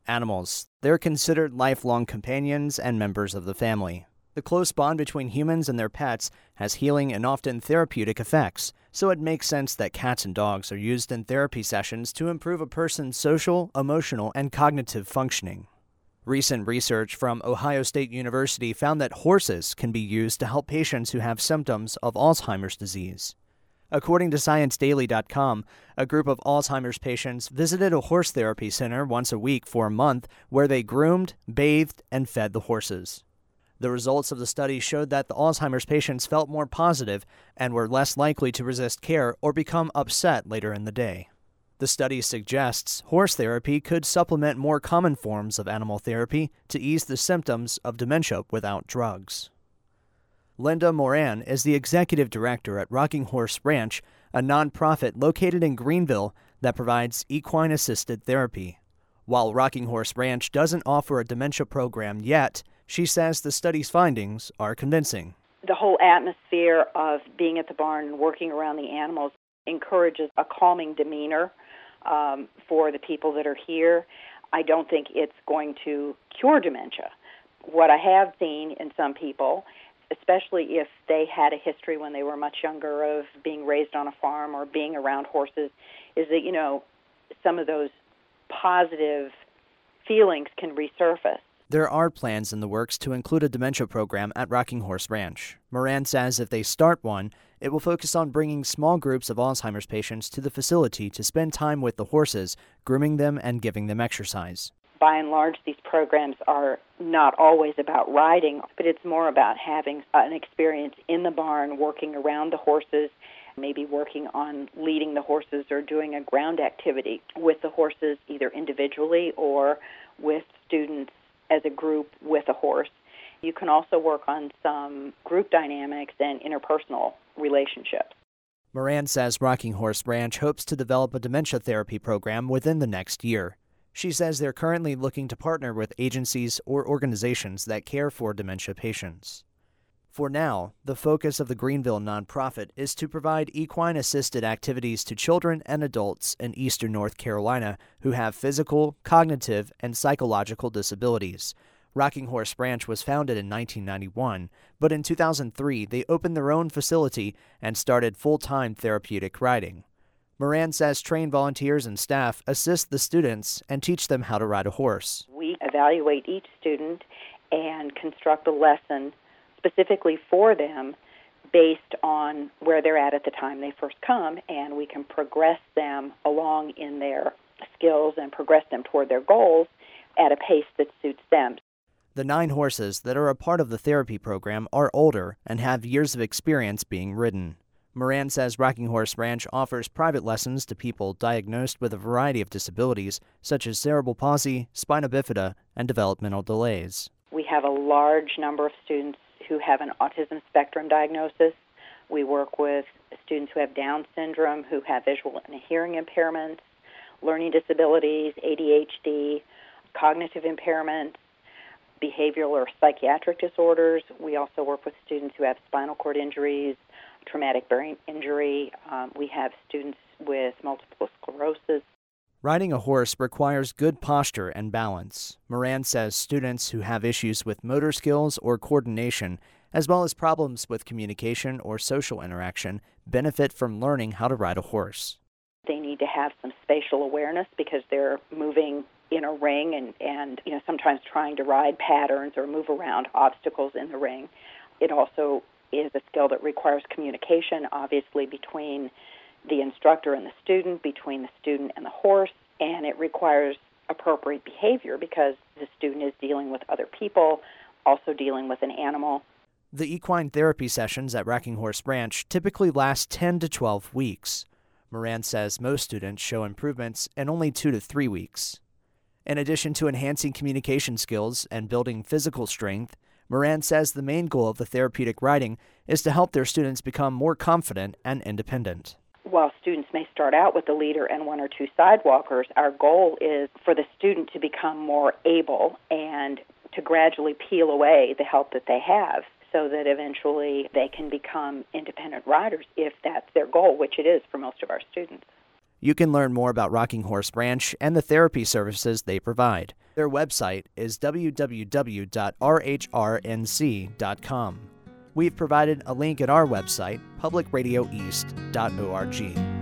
Animals. They're considered lifelong companions and members of the family. The close bond between humans and their pets has healing and often therapeutic effects, so it makes sense that cats and dogs are used in therapy sessions to improve a person's social, emotional, and cognitive functioning. Recent research from Ohio State University found that horses can be used to help patients who have symptoms of Alzheimer's disease. According to ScienceDaily.com, a group of Alzheimer's patients visited a horse therapy center once a week for a month where they groomed, bathed, and fed the horses. The results of the study showed that the Alzheimer's patients felt more positive and were less likely to resist care or become upset later in the day. The study suggests horse therapy could supplement more common forms of animal therapy to ease the symptoms of dementia without drugs. Linda Moran is the executive director at Rocking Horse Ranch, a nonprofit located in Greenville that provides equine-assisted therapy. While Rocking Horse Ranch doesn't offer a dementia program yet, she says the study's findings are convincing. The whole atmosphere of being at the barn and working around the animals encourages a calming demeanor for the people that are here. I don't think it's going to cure dementia. What I have seen in some people, especially if they had a history when they were much younger of being raised on a farm or being around horses, is that, some of those positive feelings can resurface. There are plans in the works to include a dementia program at Rocking Horse Ranch. Moran says if they start one, it will focus on bringing small groups of Alzheimer's patients to the facility to spend time with the horses, grooming them and giving them exercise. By and large, these programs are not always about riding, but it's more about having an experience in the barn, working around the horses, maybe working on leading the horses or doing a ground activity with the horses, either individually or with students as a group with a horse. You can also work on some group dynamics and interpersonal relationships. Moran says Rocking Horse Ranch hopes to develop a dementia therapy program within the next year. She says they're currently looking to partner with agencies or organizations that care for dementia patients. For now, the focus of the Greenville nonprofit is to provide equine-assisted activities to children and adults in eastern North Carolina who have physical, cognitive, and psychological disabilities. Rocking Horse Ranch was founded in 1991, but in 2003 they opened their own facility and started full-time therapeutic riding. Moran says trained volunteers and staff assist the students and teach them how to ride a horse. We evaluate each student and construct a lesson specifically for them based on where they're at the time they first come, and we can progress them along in their skills and progress them toward their goals at a pace that suits them. The 9 horses that are a part of the therapy program are older and have years of experience being ridden. Moran says Rocking Horse Ranch offers private lessons to people diagnosed with a variety of disabilities, such as cerebral palsy, spina bifida, and developmental delays. We have a large number of students who have an autism spectrum diagnosis. We work with students who have Down syndrome, who have visual and hearing impairments, learning disabilities, ADHD, cognitive impairments, behavioral or psychiatric disorders. We also work with students who have spinal cord injuries, traumatic brain injury. We have students with multiple sclerosis. Riding a horse requires good posture and balance. Moran says students who have issues with motor skills or coordination, as well as problems with communication or social interaction, benefit from learning how to ride a horse. They need to have some spatial awareness because they're moving in a ring and sometimes trying to ride patterns or move around obstacles in the ring. It also is a skill that requires communication, obviously, between the instructor and the student, between the student and the horse, and it requires appropriate behavior because the student is dealing with other people, also dealing with an animal. The equine therapy sessions at Rocking Horse Ranch typically last 10 to 12 weeks. Moran says most students show improvements in only 2 to 3 weeks. In addition to enhancing communication skills and building physical strength, Moran says the main goal of the therapeutic riding is to help their students become more confident and independent. While students may start out with a leader and 1 or 2 sidewalkers, our goal is for the student to become more able and to gradually peel away the help that they have so that eventually they can become independent riders if that's their goal, which it is for most of our students. You can learn more about Rocking Horse Ranch and the therapy services they provide. Their website is www.rhrnc.com. We've provided a link at our website, publicradioeast.org.